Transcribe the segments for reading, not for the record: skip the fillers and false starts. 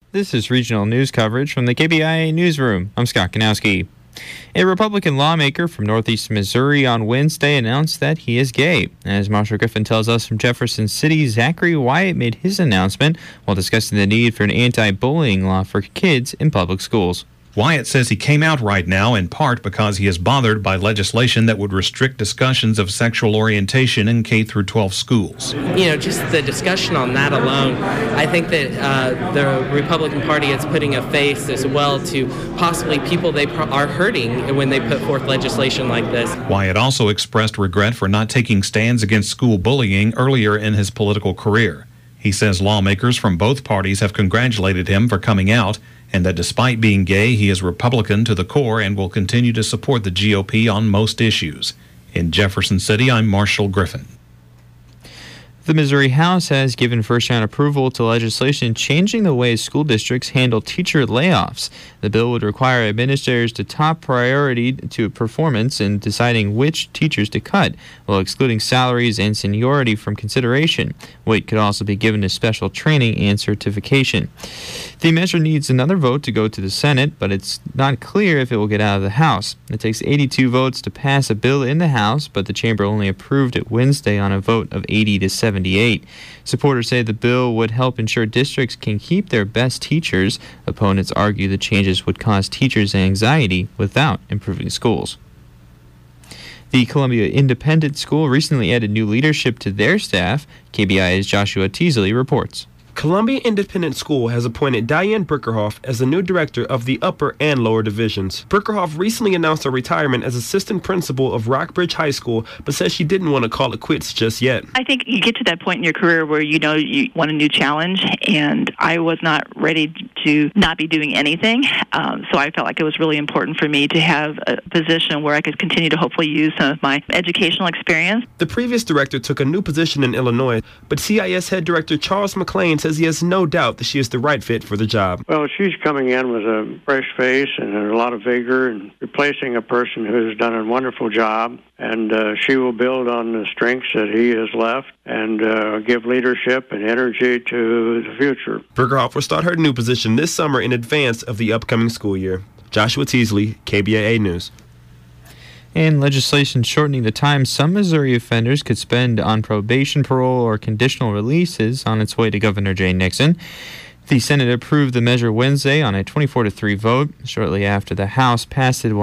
This is regional news coverage from the KBIA Newsroom. I'm Scott Kanowski. A Republican lawmaker from northeast Missouri on Wednesday announced that he is gay. As Marshall Griffin tells us from Jefferson City, Zachary Wyatt made his announcement while discussing the need for an anti-bullying law for kids in public schools. Wyatt says he came out right now in part because he is bothered by legislation that would restrict discussions of sexual orientation in K-12 schools. Just the discussion on that alone, I think that the Republican Party is putting a face as well to possibly people they are hurting when they put forth legislation like this. Wyatt also expressed regret for not taking stands against school bullying earlier in his political career. He says lawmakers from both parties have congratulated him for coming out, and that despite being gay, he is Republican to the core and will continue to support the GOP on most issues. In Jefferson City, I'm Marshall Griffin. The Missouri House has given first-round approval to legislation changing the way school districts handle teacher layoffs. The bill would require administrators to top priority to performance in deciding which teachers to cut, while excluding salaries and seniority from consideration. Weight could also be given to special training and certification. The measure needs another vote to go to the Senate, but it's not clear if it will get out of the House. It takes 82 votes to pass a bill in the House, but the chamber only approved it Wednesday on a vote of 80 to 78. Supporters say the bill would help ensure districts can keep their best teachers. Opponents argue the changes would cause teachers anxiety without improving schools. The Columbia Independent School recently added new leadership to their staff. KBIA's Joshua Teasley reports. Columbia Independent School has appointed Diane Brickerhoff as the new director of the upper and lower divisions. Brickerhoff recently announced her retirement as assistant principal of Rockbridge High School, but says she didn't want to call it quits just yet. I think you get to that point in your career where you want a new challenge, and I was not ready to not be doing anything. So I felt like it was really important for me to have a position where I could continue to hopefully use some of my educational experience. The previous director took a new position in Illinois, but CIS head director Charles McLean says he has no doubt that she is the right fit for the job. Well, she's coming in with a fresh face and a lot of vigor and replacing a person who's done a wonderful job. And she will build on the strengths that he has left and give leadership and energy to the future. Brickerhoff will start her new position this summer in advance of the upcoming school year. Joshua Teasley, KBIA News. And legislation shortening the time some Missouri offenders could spend on probation, parole, or conditional release is on its way to Governor Jay Nixon. The Senate approved the measure Wednesday on a 24-3 vote, shortly after the House passed it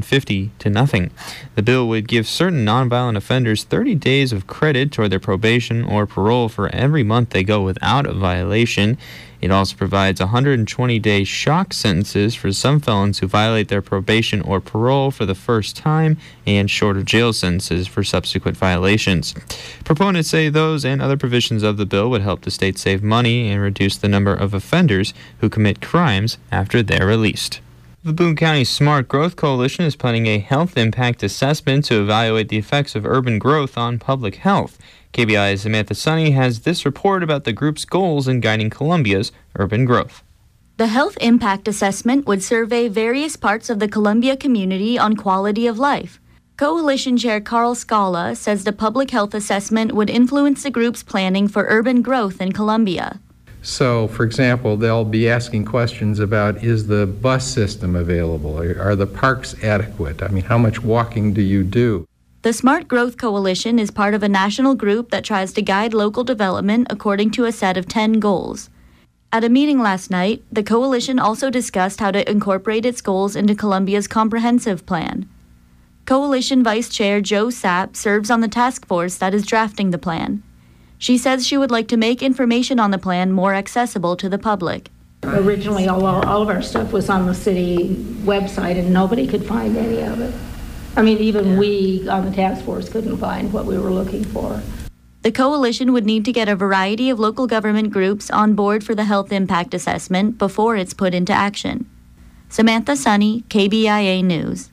150-0. The bill would give certain nonviolent offenders 30 days of credit toward their probation or parole for every month they go without a violation. It also provides 120-day shock sentences for some felons who violate their probation or parole for the first time and shorter jail sentences for subsequent violations. Proponents say those and other provisions of the bill would help the state save money and reduce the number of offenders who commit crimes after they're released. The Boone County Smart Growth Coalition is planning a health impact assessment to evaluate the effects of urban growth on public health. KBI's Samantha Sunny has this report about the group's goals in guiding Columbia's urban growth. The health impact assessment would survey various parts of the Columbia community on quality of life. Coalition Chair Carl Scala says the public health assessment would influence the group's planning for urban growth in Columbia. So, for example, they'll be asking questions about, is the bus system available? Are the parks adequate? How much walking do you do? The Smart Growth Coalition is part of a national group that tries to guide local development according to a set of 10 goals. At a meeting last night, the coalition also discussed how to incorporate its goals into Columbia's comprehensive plan. Coalition Vice Chair Joe Sapp serves on the task force that is drafting the plan. She says she would like to make information on the plan more accessible to the public. Originally, all of our stuff was on the city website, and nobody could find any of it. Even we on the task force couldn't find what we were looking for. The coalition would need to get a variety of local government groups on board for the health impact assessment before it's put into action. Samantha Sunny, KBIA News.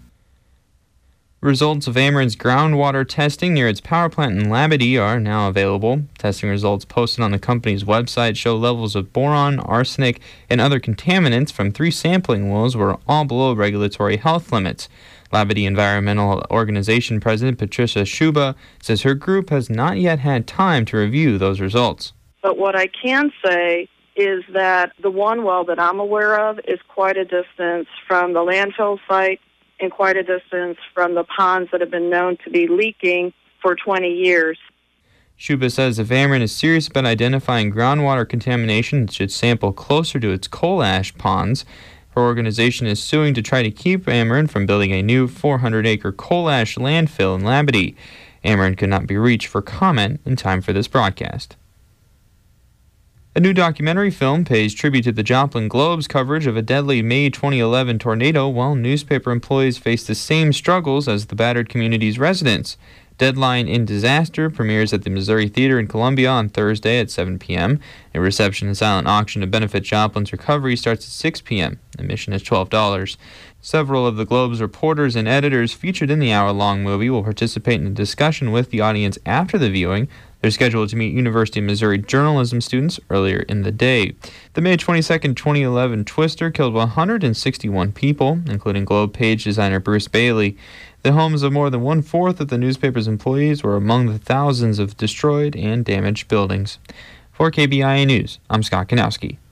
Results of Ameren's groundwater testing near its power plant in Labadie are now available. Testing results posted on the company's website show levels of boron, arsenic, and other contaminants from 3 sampling wells were all below regulatory health limits. Labadie Environmental Organization President Patricia Schuba says her group has not yet had time to review those results. But what I can say is that the one well that I'm aware of is quite a distance from the landfill site and quite a distance from the ponds that have been known to be leaking for 20 years. Schuba says if Ameren is serious about identifying groundwater contamination, it should sample closer to its coal ash ponds. Her organization is suing to try to keep Ameren from building a new 400-acre coal ash landfill in Labadie. Ameren could not be reached for comment in time for this broadcast. A new documentary film pays tribute to the Joplin Globe's coverage of a deadly May 2011 tornado, while newspaper employees face the same struggles as the battered community's residents. Deadline in Disaster premieres at the Missouri Theater in Columbia on Thursday at 7 p.m. A reception and silent auction to benefit Joplin's recovery starts at 6 p.m. Admission is $12. Several of the Globe's reporters and editors featured in the hour-long movie will participate in a discussion with the audience after the viewing. They're scheduled to meet University of Missouri journalism students earlier in the day. The May 22, 2011 twister killed 161 people, including Globe page designer Bruce Bailey. The homes of more than one-fourth of the newspaper's employees were among the thousands of destroyed and damaged buildings. For KBIA News, I'm Scott Kanowski.